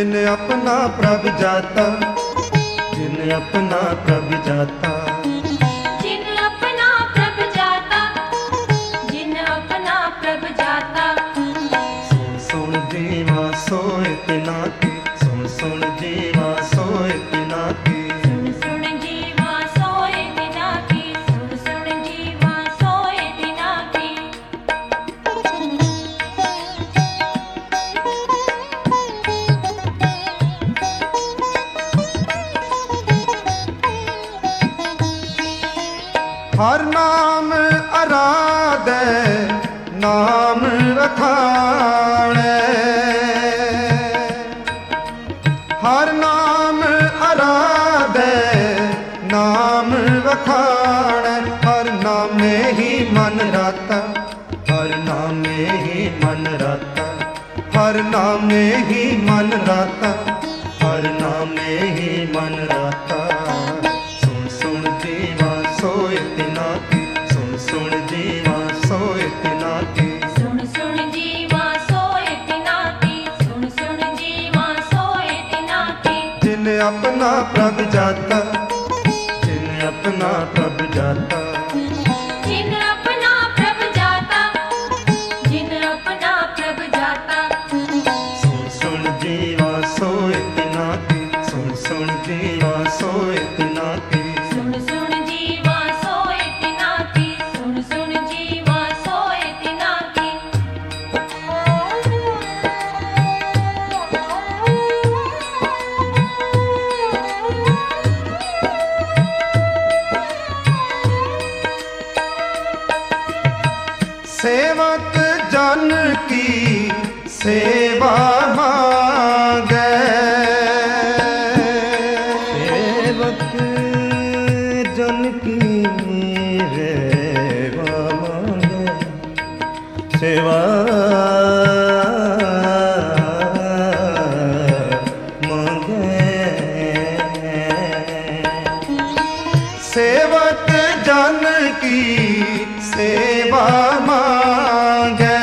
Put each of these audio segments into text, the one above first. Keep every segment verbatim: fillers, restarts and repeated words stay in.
जिन अपना प्रभ जाता, जिन अपना प्रभ जाता, जिन अपना प्रभ जाता, जिन अपना प्रभ जाता। सुन सुन जीवा सोए तिना की, सुन सुन जीवा सोए तिना की। सुन सुन जीवा सोए तिना की, सुन सुन जीवा सोए तिना की। हर नाम आराधे नाम वखाणे, हर नाम आराधे नाम वखाणे। हर नामे ही मन राता, हर नामे ही मन राता, हर नामे ही मन राता, हर नामे ही मन राता। सुन सुन जीवा सोए तिना की, सुन सुन जीवा सोए तिना की। सुन सुन जीवा सोए तिना की, सुन सुन जीवा सोए तिना की। जिन अपना प्रभ जाता, जिन अपना प्रभ जाता, जिन अपना प्रभ जाता, जिन अपना प्रभ जाता। सुन सुन जीवा सोए तिना की, सुन सुन जीवा सोए तिना की। सुन सुन जीवा सोए तिना की, सुन सुन जीवा सोए तिना की। सेवक जन की सेवा मांगे, सेवक जन की सेवा मांगे, सेवा मांगे। सेवक जन की सेवा मांगे,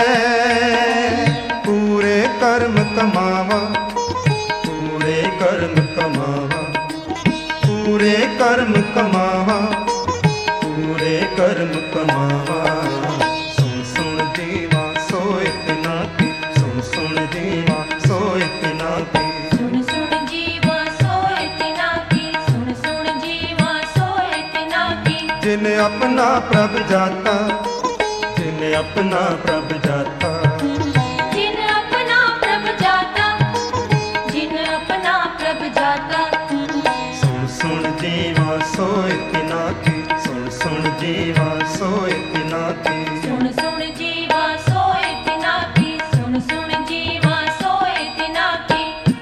पूरे कर्म कमावा, पूरे कर्म कमावा, पूरे कर्म कमावा, पूरे कर्म कमावा। सुन सुन जीवा सोए तिना की, सुन सुन जीवा सोए तिना की। सुन सुन जीवा सोए तिना की, सुन सुन जीवा सोए तिना की। जिन अपना प्रभ जाता, जिन अपना प्रभ जाता, जिन अपना प्रभ जाता, जिन अपना प्रभ जाता। सुन सुन जीवा सोए तिना की, सुन सुन जीवा सोए तिना की। सुन सुन जीवा सोए तिना की, सुन सुन जीवा सोए तिना की।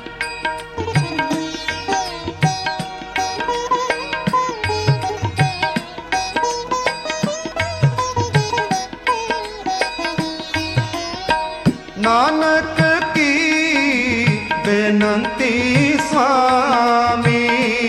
नानक की बेनंती स्वामी,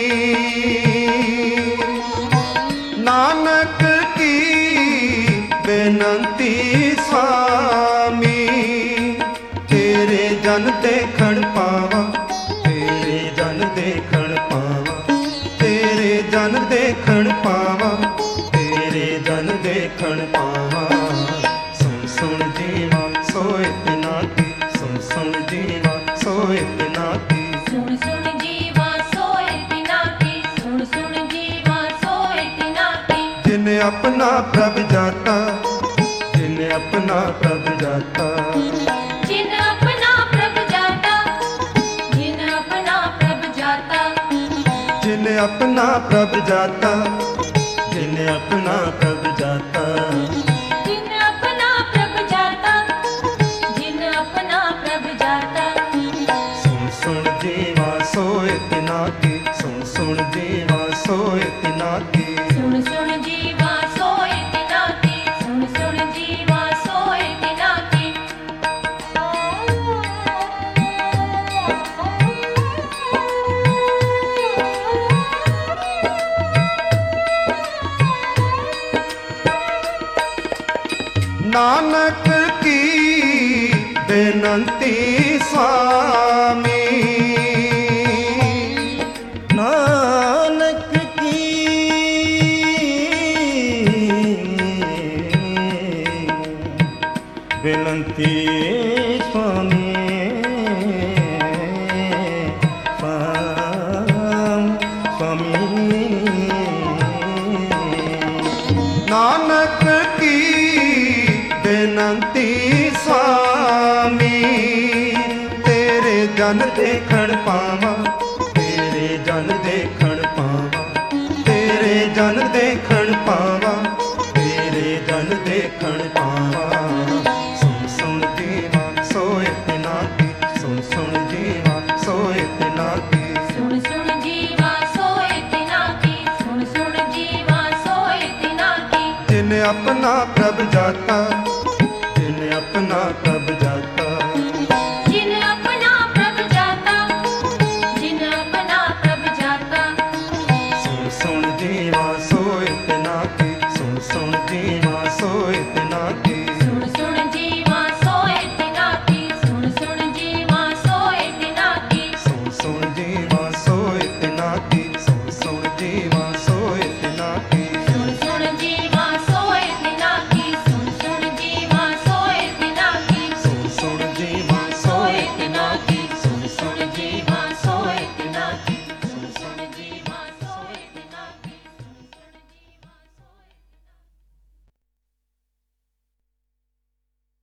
नानक की बेनंती स्वामी। तेरे जन देखण पावा, तेरे जन देखण पावा, तेरे जन देखण पावा, तेरे जन देखण पावा। सुन सुन जीवा सोए तिना की, सुन सुन जीवा सोए तिना की। सुन सुन जीवा सोए तिना की, सुन सुन जीवा सोए तिना की। जिन अपना प्रभ जाता, जिन अपना प्रभ जाता, जिन अपना प्रभ जाता, जिन अपना प्रभ जाता। जिन अपना प्रभ जाता, जिन अपना प्रभ जाता। जिन अपना प्रभ जाता, जिन अपना प्रभ जाता। सुन सुन जीवा सोए तिना की, सुन सुन जीवा सोए तिना की। सुन सुन जीवा सोए तिना की, सुन सुन जीवा सोए तिना की। नानक की बेनंती स्वामी, जन देखण पावा।